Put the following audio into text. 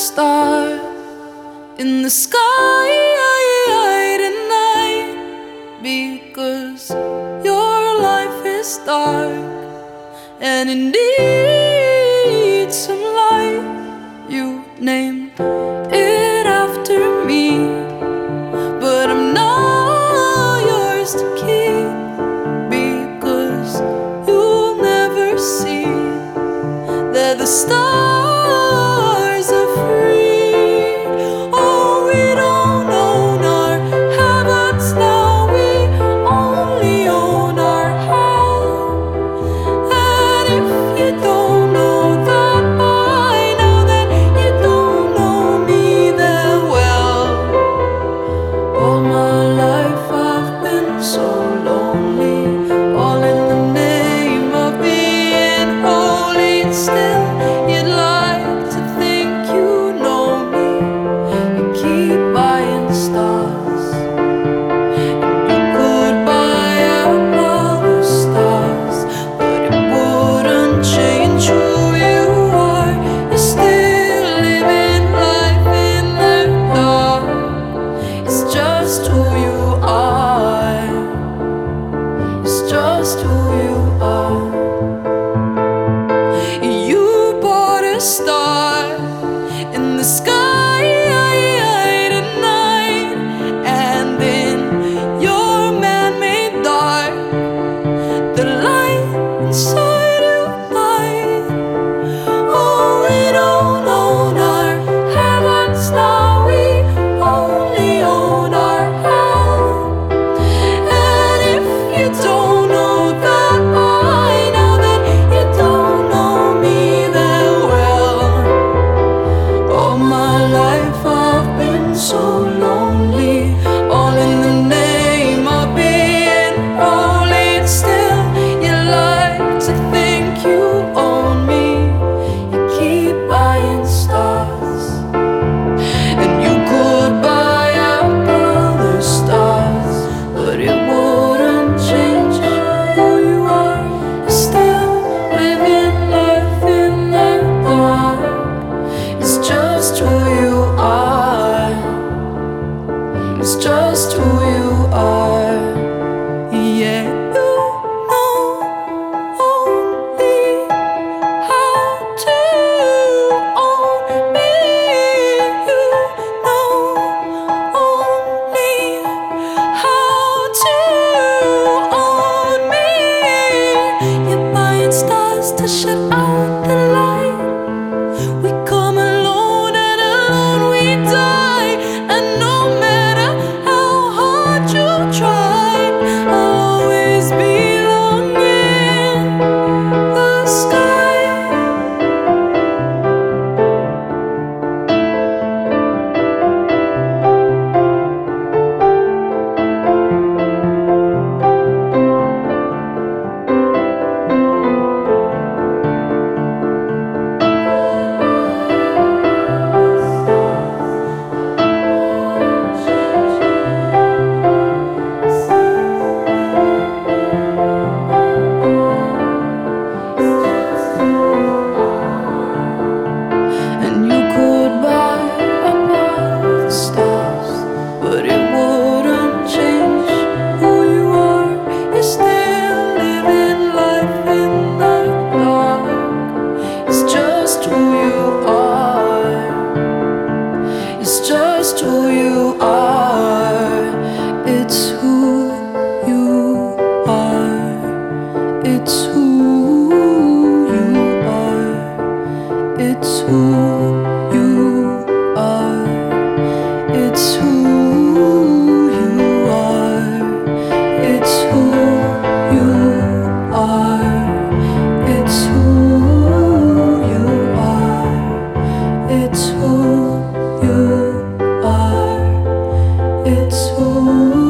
star in the sky tonight, because your life is dark and it needs some light. You named it after me, but I'm not yours to keep, because you'll never see that the stars are free. Oh, we don't own our heavens now, we only own our hell. And if you don't know that by now, then you don't know me that well. All my life I've been so lonely, all in the name of being holy. Still, you'd like to think you know me. You keep buying stars, and you could buy up all the stars, but it wouldn't change who you are. You're still living life in the dark. It's just who you are. It's just who you are. You bought a star in the sky tonight, and in your man-made dark, the light inside you died. Oh, we don't own our heavens now, we only own our hell. And if you don't know that by now, then you don't know me that well. All my life I've been so lonely, all in the name of being holy. And still you like to think you own me. You keep buying stars, and you could buy up all the stars, but it wouldn't change who you are. You're still living life in the dark. It's just who you are. It's just who you are. Yeah, you know only how to own me. You know only how to own me. You're buying stars to shut out the light. We come alone and alone we die. And no matter how hard you try, I'll always belong in the sky. And you could buy up all the stars, but it wouldn't change who you are. You're still living life in the dark. It's just who you are. It's just who you are. It's who you are. It's who you are. It's who you are. It's who you are. It's who you are. It's who you are. It's who you are. It's who